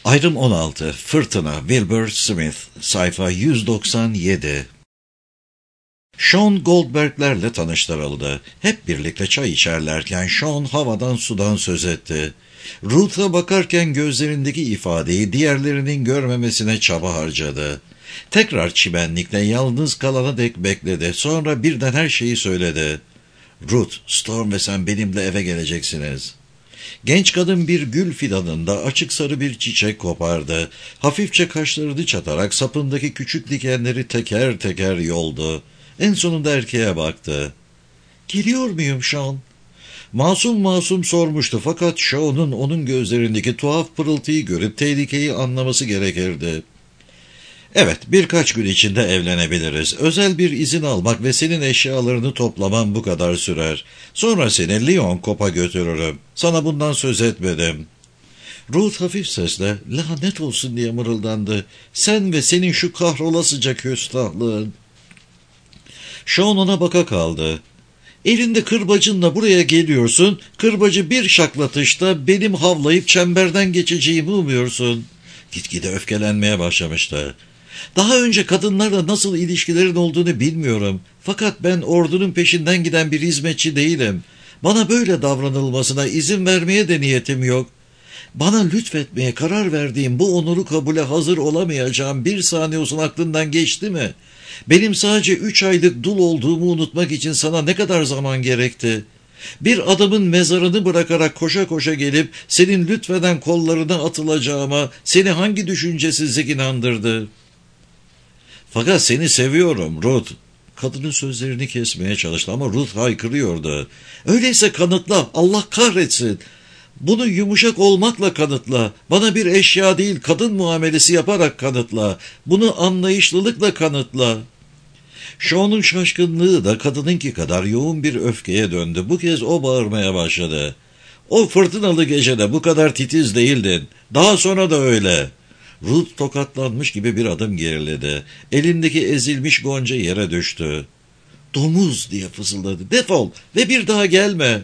Ayrım 16. Fırtına. Wilbur Smith. Sayfa 197. Sean Goldberg'lerle tanıştırıldı. Hep birlikte çay içerlerken Sean havadan sudan söz etti. Ruth'a bakarken gözlerindeki ifadeyi diğerlerinin görmemesine çaba harcadı. Tekrar çimenlikte yalnız kalana dek bekledi. Sonra birden her şeyi söyledi. Ruth, Storm ve sen benimle eve geleceksiniz. Genç kadın bir gül fidanında açık sarı bir çiçek kopardı. Hafifçe kaşlarını çatarak sapındaki küçük dikenleri teker teker yoldu. En sonunda erkeğe baktı. "Geliyor muyum Sean?" Masum masum sormuştu fakat Sean'un onun gözlerindeki tuhaf pırıltıyı görüp tehlikeyi anlaması gerekirdi. "Evet, birkaç gün içinde evlenebiliriz. Özel bir izin almak ve senin eşyalarını toplaman bu kadar sürer. Sonra seni Lyon Cop'a götürürüm. Sana bundan söz etmedim." Ruth hafif sesle "Lanet olsun" diye mırıldandı. "Sen ve senin şu kahrolasıca küstahlığın." Sean ona baka kaldı. "Elinde kırbacınla buraya geliyorsun, kırbacı bir şaklatışta benim havlayıp çemberden geçeceğimi umuyorsun." Gitgide öfkelenmeye başlamıştı. "Daha önce kadınlarla nasıl ilişkilerin olduğunu bilmiyorum. Fakat ben ordunun peşinden giden bir hizmetçi değilim. Bana böyle davranılmasına izin vermeye de niyetim yok. Bana lütfetmeye karar verdiğim bu onuru kabule hazır olamayacağım bir saniye olsun aklından geçti mi? Benim sadece 3 aylık dul olduğumu unutmak için sana ne kadar zaman gerekti? Bir adamın mezarını bırakarak koşa koşa gelip senin lütfeden kollarına atılacağıma seni hangi düşüncesizlik inandırdı?" "Fakat seni seviyorum Ruth." Kadının sözlerini kesmeye çalıştı ama Ruth haykırıyordu. "Öyleyse kanıtla, Allah kahretsin. Bunu yumuşak olmakla kanıtla. Bana bir eşya değil kadın muamelesi yaparak kanıtla. Bunu anlayışlılıkla kanıtla." Sean'un şaşkınlığı da kadınınki kadar yoğun bir öfkeye döndü. Bu kez o bağırmaya başladı. "O fırtınalı gecede bu kadar titiz değildin. Daha sonra da öyle." Ruth tokatlanmış gibi bir adım geriledi. Elindeki ezilmiş gonca yere düştü. "Domuz!" diye fısıldadı. "Defol ve bir daha gelme."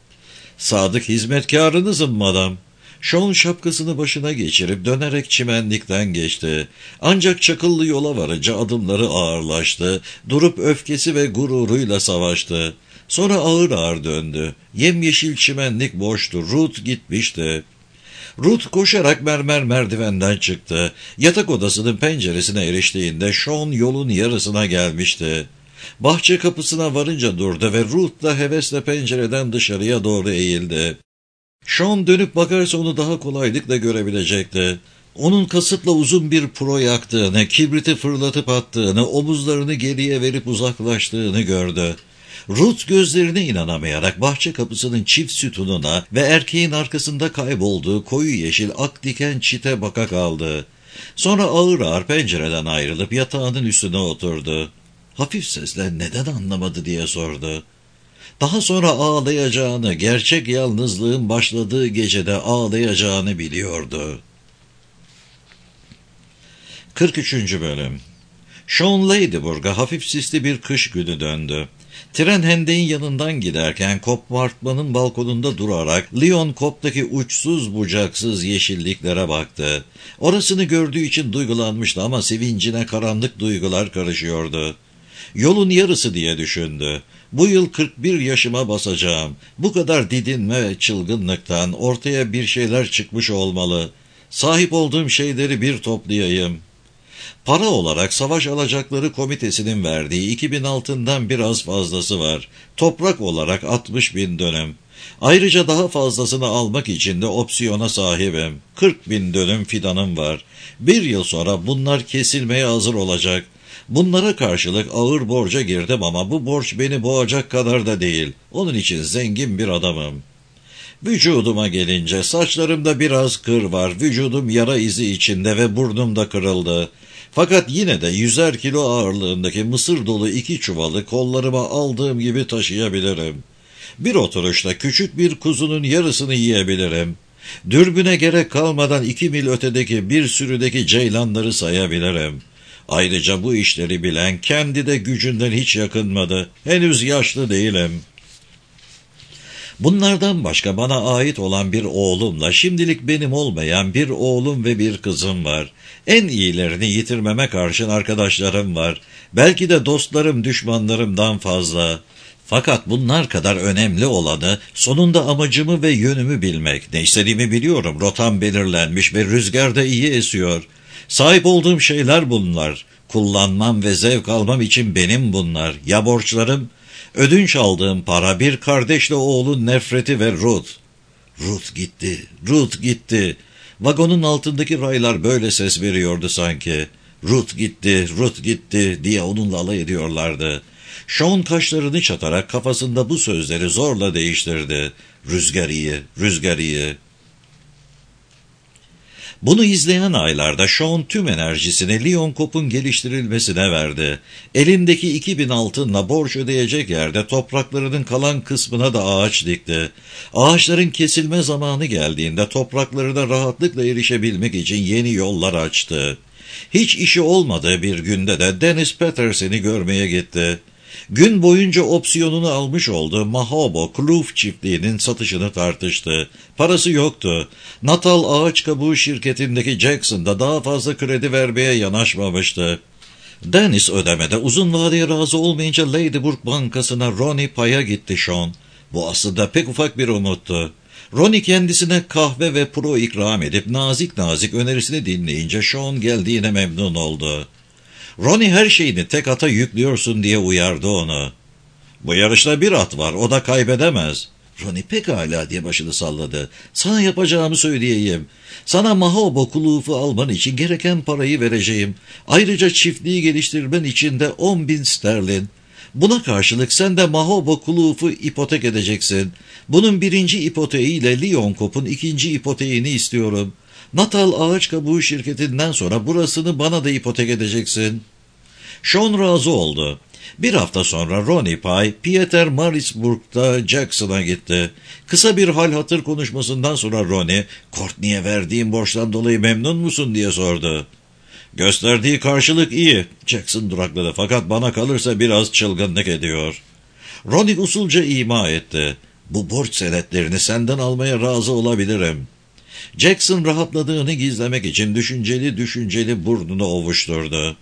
"Sadık hizmetkarınızım madam." Sean şapkasını başına geçirip dönerek çimenlikten geçti. Ancak çakıllı yola varınca adımları ağırlaştı. Durup öfkesi ve gururuyla savaştı. Sonra ağır ağır döndü. Yemyeşil çimenlik boştu. Ruth gitmişti. Ruth koşarak mermer merdivenden çıktı. Yatak odasının penceresine eriştiğinde Sean yolun yarısına gelmişti. Bahçe kapısına varınca durdu ve Ruth da hevesle pencereden dışarıya doğru eğildi. Sean dönüp bakarsa onu daha kolaylıkla görebilecekti. Onun kasıtla uzun bir pro yaktığını, kibriti fırlatıp attığını, omuzlarını geriye verip uzaklaştığını gördü. Ruth gözlerine inanamayarak bahçe kapısının çift sütununa ve erkeğin arkasında kaybolduğu koyu yeşil ak diken çite baka kaldı. Sonra ağır ağır pencereden ayrılıp yatağının üstüne oturdu. Hafif sesle neden anlamadı diye sordu. Daha sonra ağlayacağını, gerçek yalnızlığın başladığı gecede ağlayacağını biliyordu. 43. Bölüm. Sean Ladyburg'a hafif sisli bir kış günü döndü. Tren hendeğin yanından giderken kompartmanın balkonunda durarak Lyon Cop'taki uçsuz bucaksız yeşilliklere baktı. Orasını gördüğü için duygulanmıştı ama sevincine karanlık duygular karışıyordu. Yolun yarısı diye düşündü. Bu yıl 41 yaşıma basacağım. Bu kadar didinme ve çılgınlıktan ortaya bir şeyler çıkmış olmalı. Sahip olduğum şeyleri bir toplayayım. Para olarak savaş alacakları komitesinin verdiği 2000 altından biraz fazlası var. Toprak olarak 60.000 dönüm. Ayrıca daha fazlasını almak için de opsiyona sahibim. 40.000 dönüm fidanım var. Bir yıl sonra bunlar kesilmeye hazır olacak. Bunlara karşılık ağır borca girdim ama bu borç beni boğacak kadar da değil. Onun için zengin bir adamım. Vücuduma gelince saçlarımda biraz kır var. Vücudum yara izi içinde ve burnum da kırıldı. Fakat yine de 100'er kilo ağırlığındaki mısır dolu 2 çuvalı kollarıma aldığım gibi taşıyabilirim. Bir oturuşta küçük bir kuzunun yarısını yiyebilirim. Dürbüne gerek kalmadan 2 mil ötedeki bir sürüdeki ceylanları sayabilirim. Ayrıca bu işleri bilen kendi de gücünden hiç yakınmadı. Henüz yaşlı değilim. Bunlardan başka bana ait olan bir oğlumla şimdilik benim olmayan bir oğlum ve bir kızım var. En iyilerini yitirmeme karşın arkadaşlarım var. Belki de dostlarım düşmanlarımdan fazla. Fakat bunlar kadar önemli olanı sonunda amacımı ve yönümü bilmek. Ne istediğimi biliyorum. Rotam belirlenmiş ve rüzgar da iyi esiyor. Sahip olduğum şeyler bunlar. Kullanmam ve zevk almam için benim bunlar. Ya borçlarım? Ödünç aldığım para, bir kardeşle oğlun nefreti ve Ruth. Ruth gitti, Ruth gitti. Vagonun altındaki raylar böyle ses veriyordu sanki. Ruth gitti, Ruth gitti diye onunla alay ediyorlardı. Sean kaşlarını çatarak kafasında bu sözleri zorla değiştirdi. Rüzgar iyi, rüzgar iyi. Bunu izleyen aylarda Sean tüm enerjisini Leon Cope'un geliştirilmesine verdi. Elindeki 2000 altınla borç ödeyecek yerde topraklarının kalan kısmına da ağaç dikti. Ağaçların kesilme zamanı geldiğinde topraklarına rahatlıkla erişebilmek için yeni yollar açtı. Hiç işi olmadığı bir günde de Dennis Peterson'i görmeye gitti. Gün boyunca opsiyonunu almış olduğu Mahobo Kloof çiftliğinin satışını tartıştı. Parası yoktu. Natal Ağaç Kabuğu şirketindeki Jackson da daha fazla kredi vermeye yanaşmamıştı. Dennis ödemede uzun vadeye razı olmayınca Ladybrook Bankası'na Ronnie paya gitti Sean. Bu aslında pek ufak bir umuttu. Ronnie kendisine kahve ve pro ikram edip nazik nazik önerisini dinleyince Sean geldiğine memnun oldu. Ronnie her şeyini tek ata yüklüyorsun diye uyardı onu. Bu yarışta bir at var, o da kaybedemez. Ronnie pekala diye başını salladı. Sana yapacağımı söyleyeyim. Sana Mahobo Kloof'u alman için gereken parayı vereceğim. Ayrıca çiftliği geliştirmen için de 10.000 sterlin. Buna karşılık sen de Mahobo Kloof'u ipotek edeceksin. Bunun birinci ipoteğiyle Leon Cope'un ikinci ipoteğini istiyorum. Natal Ağaç Kabuğu şirketinden sonra burasını bana da ipotek edeceksin. Sean razı oldu. Bir hafta sonra Ronnie Pye, Pieter Marisburg'da Jackson'a gitti. Kısa bir hal hatır konuşmasından sonra Ronnie, Courtney'e verdiğim borçtan dolayı memnun musun diye sordu. Gösterdiği karşılık iyi. Jackson durakladı fakat bana kalırsa biraz çılgınlık ediyor. Ronnie usulca ima etti. Bu borç senetlerini senden almaya razı olabilirim. Jackson rahatladığını gizlemek için düşünceli burnunu ovuşturdu.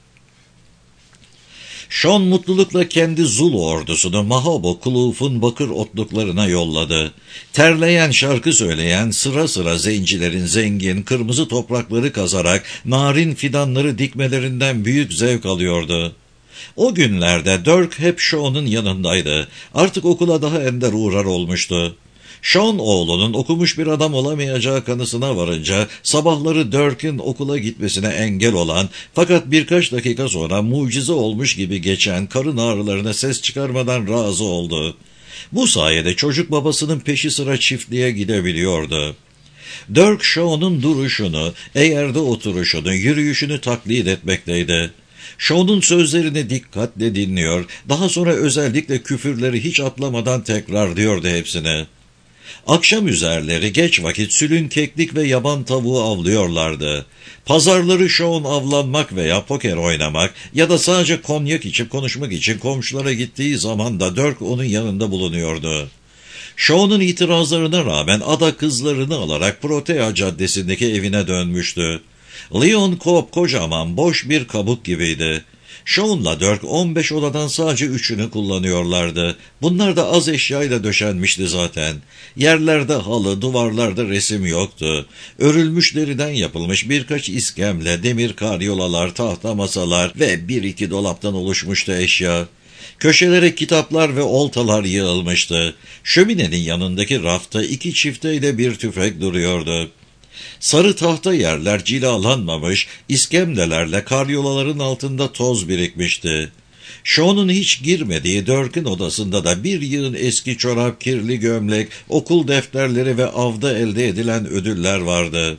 Sean mutlulukla kendi Zulu ordusunu Mahobo Kloof'un bakır otluklarına yolladı. Terleyen, şarkı söyleyen, sıra sıra zencilerin zengin, kırmızı toprakları kazarak narin fidanları dikmelerinden büyük zevk alıyordu. O günlerde Dirk hep Sean'ın yanındaydı. Artık okula daha ender uğrar olmuştu. Sean oğlunun okumuş bir adam olamayacağı kanısına varınca sabahları Dirk'in okula gitmesine engel olan fakat birkaç dakika sonra mucize olmuş gibi geçen karın ağrılarına ses çıkarmadan razı oldu. Bu sayede çocuk babasının peşi sıra çiftliğe gidebiliyordu. Dirk Sean'ın duruşunu, eğerde oturuşunu, yürüyüşünü taklit etmekteydi. Sean'un sözlerini dikkatle dinliyor, daha sonra özellikle küfürleri hiç atlamadan tekrarlıyordu hepsini. Akşam üzerleri geç vakit sülün, keklik ve yaban tavuğu avlıyorlardı. Pazarları Sean avlanmak veya poker oynamak ya da sadece konyak içip konuşmak için komşulara gittiği zaman da Dirk onun yanında bulunuyordu. Sean'ın itirazlarına rağmen ada kızlarını alarak Protea Caddesi'ndeki evine dönmüştü. Leon Cope kocaman boş bir kabuk gibiydi. Sean'la Dirk 15 odadan sadece 3'ünü kullanıyorlardı. Bunlar da az eşyayla döşenmişti zaten. Yerlerde halı, duvarlarda resim yoktu. Örülmüş deriden yapılmış birkaç iskemle, demir karyolalar, tahta masalar ve bir iki dolaptan oluşmuştu eşya. Köşelere kitaplar ve oltalar yığılmıştı. Şöminenin yanındaki rafta 2 çifteyle bir tüfek duruyordu. Sarı tahta yerler cilalanmamış, iskemlelerle karyolaların altında toz birikmişti. Sean'un hiç girmediği Dirk'in odasında da bir yığın eski çorap, kirli gömlek, okul defterleri ve avda elde edilen ödüller vardı.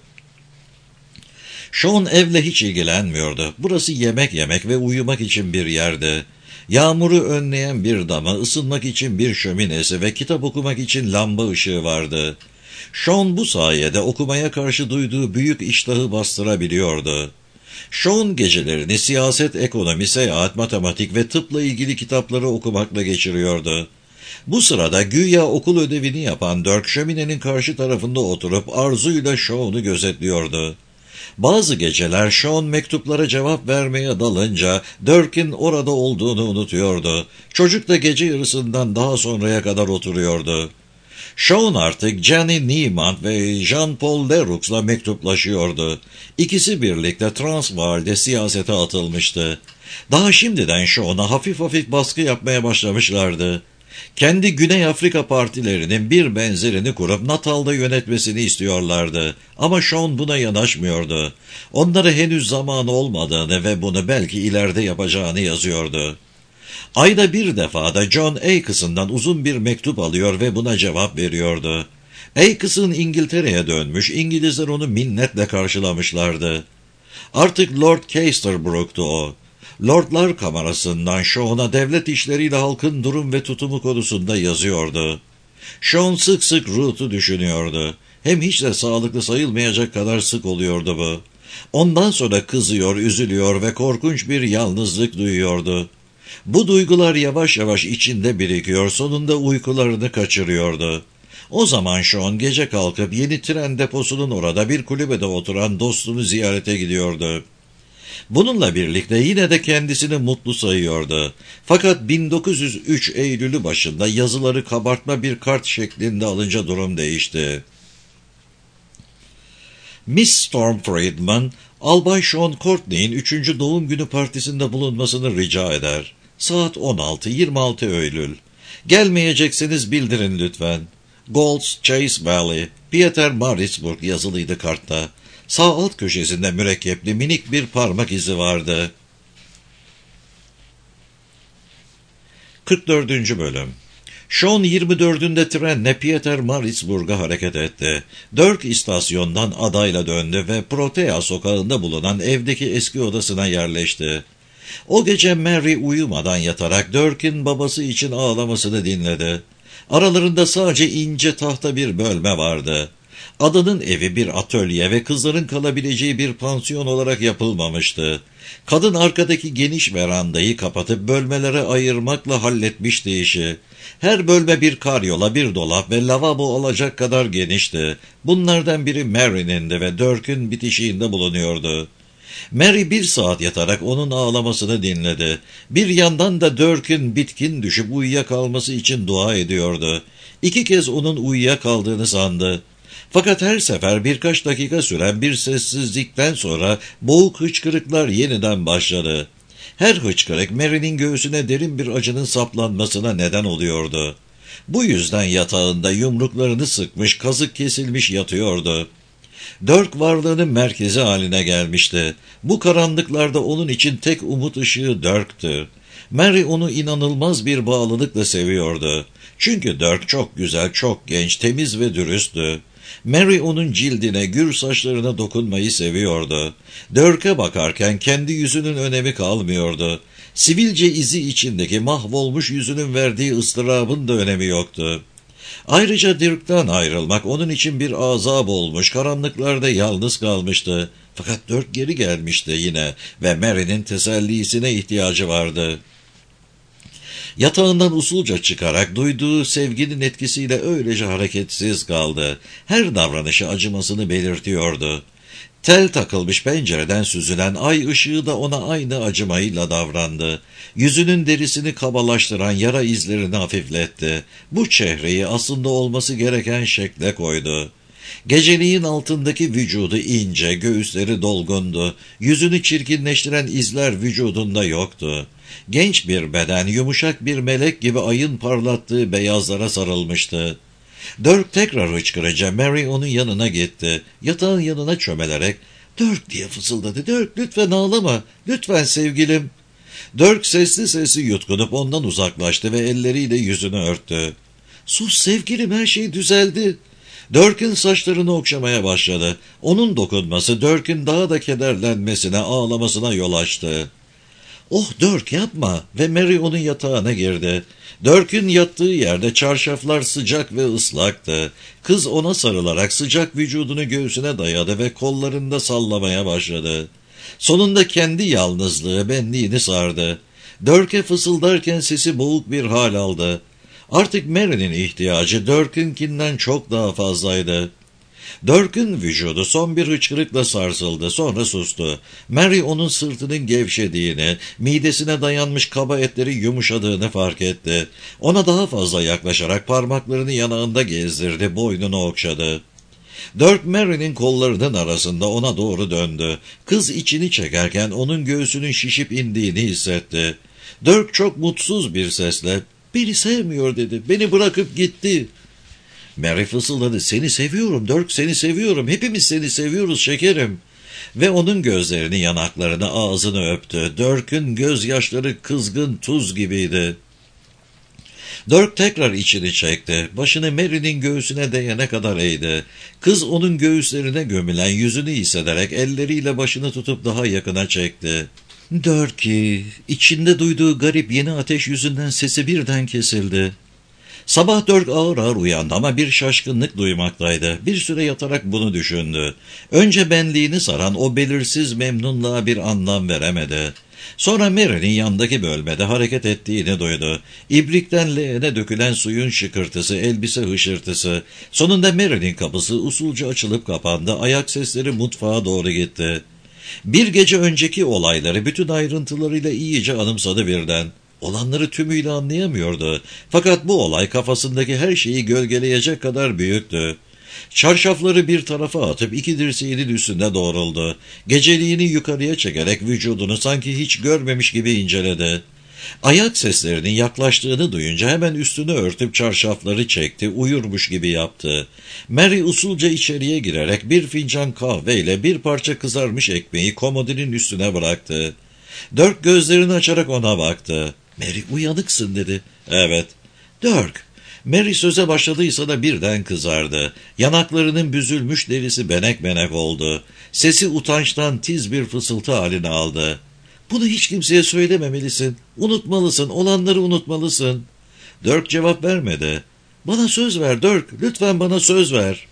Sean evle hiç ilgilenmiyordu. Burası yemek yemek ve uyumak için bir yerdi. Yağmuru önleyen bir dama, ısınmak için bir şöminesi ve kitap okumak için lamba ışığı vardı. Sean bu sayede okumaya karşı duyduğu büyük iştahı bastırabiliyordu. Sean gecelerini siyaset, ekonomi, seyahat, matematik ve tıpla ilgili kitapları okumakla geçiriyordu. Bu sırada güya okul ödevini yapan Dirk şöminenin karşı tarafında oturup arzuyla Sean'u gözetliyordu. Bazı geceler Sean mektuplara cevap vermeye dalınca Dirk'in orada olduğunu unutuyordu. Çocuk da gece yarısından daha sonraya kadar oturuyordu. Sean artık Jenny Niemann ve Jean-Paul Leroux'la mektuplaşıyordu. İkisi birlikte Transvaal'de siyasete atılmıştı. Daha şimdiden Sean'a hafif hafif baskı yapmaya başlamışlardı. Kendi Güney Afrika partilerinin bir benzerini kurup Natal'da yönetmesini istiyorlardı. Ama Sean buna yanaşmıyordu. Onlara henüz zamanı olmadığını ve bunu belki ileride yapacağını yazıyordu. Ayda bir defa da John Akes'ından uzun bir mektup alıyor ve buna cevap veriyordu. Akes'ın İngiltere'ye dönmüş, İngilizler onu minnetle karşılamışlardı. Artık Lord Casterbrook'tu o. Lordlar Kamerası'ndan Sean'a devlet işleriyle halkın durum ve tutumu konusunda yazıyordu. Sean sık sık Ruth'u düşünüyordu. Hem hiç de sağlıklı sayılmayacak kadar sık oluyordu bu. Ondan sonra kızıyor, üzülüyor ve korkunç bir yalnızlık duyuyordu. Bu duygular yavaş yavaş içinde birikiyor, sonunda uykularını kaçırıyordu. O zaman Sean gece kalkıp yeni tren deposunun orada bir kulübede oturan dostunu ziyarete gidiyordu. Bununla birlikte yine de kendisini mutlu sayıyordu. Fakat 1903 Eylül'ü başında yazıları kabartma bir kart şeklinde alınca durum değişti. Miss Storm Friedman, Albay Sean Courtney'in 3. doğum günü partisinde bulunmasını rica eder. Saat 16:26 Eylül. Gelmeyecekseniz bildirin lütfen. Gold's Chase Valley, Pietermaritzburg yazılıydı kartta. Sağ alt köşesinde mürekkepli minik bir parmak izi vardı. 44. Bölüm. Sean 24'ünde trenle Pietermaritzburg'a hareket etti. Dirk istasyondan adayla döndü ve Protea sokağında bulunan evdeki eski odasına yerleşti. O gece Mary uyumadan yatarak Dirk'in babası için ağlamasını dinledi. Aralarında sadece ince tahta bir bölme vardı. Adanın evi bir atölye ve kızların kalabileceği bir pansiyon olarak yapılmamıştı. Kadın arkadaki geniş verandayı kapatıp bölmelere ayırmakla halletmişti işi. Her bölme bir karyola, bir dolap ve lavabo olacak kadar genişti. Bunlardan biri Mary'nindi ve Dirk'ün bitişiğinde bulunuyordu. Mary 1 saat yatarak onun ağlamasını dinledi. Bir yandan da Dirk'ün bitkin düşüp uyuyakalması için dua ediyordu. 2 kez onun uyuyakaldığını sandı. Fakat her sefer birkaç dakika süren bir sessizlikten sonra boğuk hıçkırıklar yeniden başladı. Her hıçkırık Mary'nin göğsüne derin bir acının saplanmasına neden oluyordu. Bu yüzden yatağında yumruklarını sıkmış, kazık kesilmiş yatıyordu. Dirk varlığının merkezi haline gelmişti. Bu karanlıklarda onun için tek umut ışığı Dirk'tü. Mary onu inanılmaz bir bağlılıkla seviyordu. Çünkü Dirk çok güzel, çok genç, temiz ve dürüsttü. Mary onun cildine, gür saçlarına dokunmayı seviyordu. Dirk'e bakarken kendi yüzünün önemi kalmıyordu. Sivilce izi içindeki mahvolmuş yüzünün verdiği ıstırabın da önemi yoktu. Ayrıca Dirk'ten ayrılmak onun için bir azap olmuş, karanlıklarda yalnız kalmıştı. Fakat Dirk geri gelmişti yine ve Mary'nin tesellisine ihtiyacı vardı. Yatağından usulca çıkarak duyduğu sevginin etkisiyle öylece hareketsiz kaldı. Her davranışı acımasını belirtiyordu. Tel takılmış pencereden süzülen ay ışığı da ona aynı acımayla davrandı. Yüzünün derisini kabalaştıran yara izlerini hafifletti. Bu çehreyi aslında olması gereken şekle koydu. Geceliğin altındaki vücudu ince, göğüsleri dolgundu. Yüzünü çirkinleştiren izler vücudunda yoktu. Genç bir beden, yumuşak bir melek gibi ayın parlattığı beyazlara sarılmıştı. Dirk tekrar hıçkırınca Mary onun yanına gitti. Yatağın yanına çömelerek, "Dirk," diye fısıldadı. "Dirk, lütfen ağlama. Lütfen sevgilim." Dirk sesli sesli yutkunup ondan uzaklaştı ve elleriyle yüzünü örttü. "Sus sevgilim, her şey düzeldi." Dirk'in saçlarını okşamaya başladı. Onun dokunması Dirk'in daha da kederlenmesine, ağlamasına yol açtı. "Oh Dirk, yapma." ve Mary onun yatağına girdi. Dirk'ün yattığı yerde çarşaflar sıcak ve ıslaktı. Kız ona sarılarak sıcak vücudunu göğsüne dayadı ve kollarında sallamaya başladı. Sonunda kendi yalnızlığı benliğini sardı. Dirk'e fısıldarken sesi boğuk bir hal aldı. Artık Mary'nin ihtiyacı Dirk'ünkinden çok daha fazlaydı. Dirk'ün vücudu son bir hıçkırıkla sarsıldı, sonra sustu. Mary onun sırtının gevşediğini, midesine dayanmış kaba etleri yumuşadığını fark etti. Ona daha fazla yaklaşarak parmaklarını yanağında gezdirdi, boynunu okşadı. Dirk Mary'nin kollarının arasında ona doğru döndü. Kız içini çekerken onun göğsünün şişip indiğini hissetti. Dirk çok mutsuz bir sesle, "Beni sevmiyor," dedi. "Beni bırakıp gitti." Mary fısıldadı. "Seni seviyorum Dirk, seni seviyorum. Hepimiz seni seviyoruz şekerim." Ve onun gözlerini, yanaklarını, ağzını öptü. Dirk'ün gözyaşları kızgın tuz gibiydi. Dirk tekrar içini çekti. Başını Mary'nin göğsüne değene kadar eğdi. Kız onun göğüslerine gömülen yüzünü hissederek elleriyle başını tutup daha yakına çekti. Dirk'i, içinde duyduğu garip yeni ateş yüzünden sesi birden kesildi. Sabah Dirk ağır ağır uyandı ama bir şaşkınlık duymaktaydı. Bir süre yatarak bunu düşündü. Önce benliğini saran o belirsiz memnunluğa bir anlam veremedi. Sonra Mary'nin yandaki bölmede hareket ettiğini duydu. İbrikten leğene dökülen suyun şıkırtısı, elbise hışırtısı. Sonunda Mary'nin kapısı usulca açılıp kapandı. Ayak sesleri mutfağa doğru gitti. Bir gece önceki olayları bütün ayrıntılarıyla iyice anımsadı birden. Olanları tümüyle anlayamıyordu. Fakat bu olay kafasındaki her şeyi gölgeleyecek kadar büyüktü. Çarşafları bir tarafa atıp iki dirseğinin üstünde doğruldu. Geceliğini yukarıya çekerek vücudunu sanki hiç görmemiş gibi inceledi. Ayak seslerinin yaklaştığını duyunca hemen üstünü örtüp çarşafları çekti, uyurmuş gibi yaptı. Mary usulca içeriye girerek bir fincan kahveyle bir parça kızarmış ekmeği komodinin üstüne bıraktı. Dirk gözlerini açarak ona baktı. "Mary, uyanıksın," dedi. "Evet." "Dirk." Mary söze başladıysa da birden kızardı. Yanaklarının büzülmüş derisi benek benek oldu. Sesi utançtan tiz bir fısıltı halini aldı. "Bunu hiç kimseye söylememelisin. Unutmalısın, olanları unutmalısın." Dirk cevap vermedi. "Bana söz ver Dirk, lütfen bana söz ver."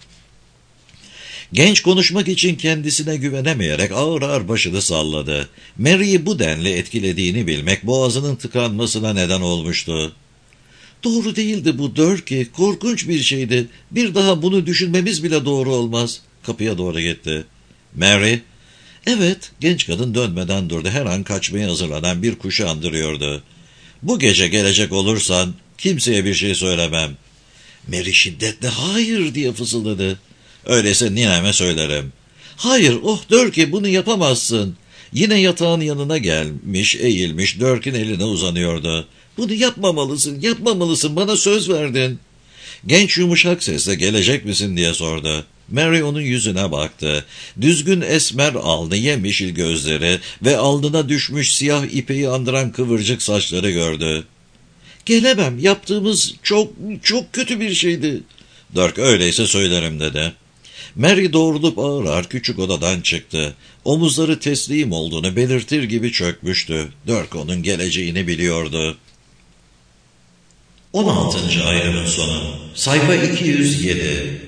Genç konuşmak için kendisine güvenemeyerek ağır ağır başını salladı. Mary'i bu denli etkilediğini bilmek boğazının tıkanmasına neden olmuştu. "Doğru değildi bu Dirk'i, korkunç bir şeydi. Bir daha bunu düşünmemiz bile doğru olmaz." Kapıya doğru gitti. "Mary?" "Evet." Genç kadın dönmeden durdu. Her an kaçmaya hazırlanan bir kuşu andırıyordu. "Bu gece gelecek olursan kimseye bir şey söylemem." Mary şiddetle "Hayır," diye fısıldadı. "Öyleyse nineme söylerim." "Hayır, oh Dirk'i, bunu yapamazsın." Yine yatağın yanına gelmiş, eğilmiş, Dirk'in eline uzanıyordu. "Bunu yapmamalısın, yapmamalısın, bana söz verdin." Genç yumuşak sesle "Gelecek misin?" diye sordu. Mary onun yüzüne baktı. Düzgün esmer alnı, yemyeşil gözleri ve alnına düşmüş siyah ipeği andıran kıvırcık saçları gördü. "Gelemem, yaptığımız çok, çok kötü bir şeydi." Dirk "Öyleyse söylerim," dedi. Mary doğrulup ağır ağır küçük odadan çıktı. Omuzları teslim olduğunu belirtir gibi çökmüştü. Dirk onun geleceğini biliyordu. 16. ayrımın sonu. Sayfa 207.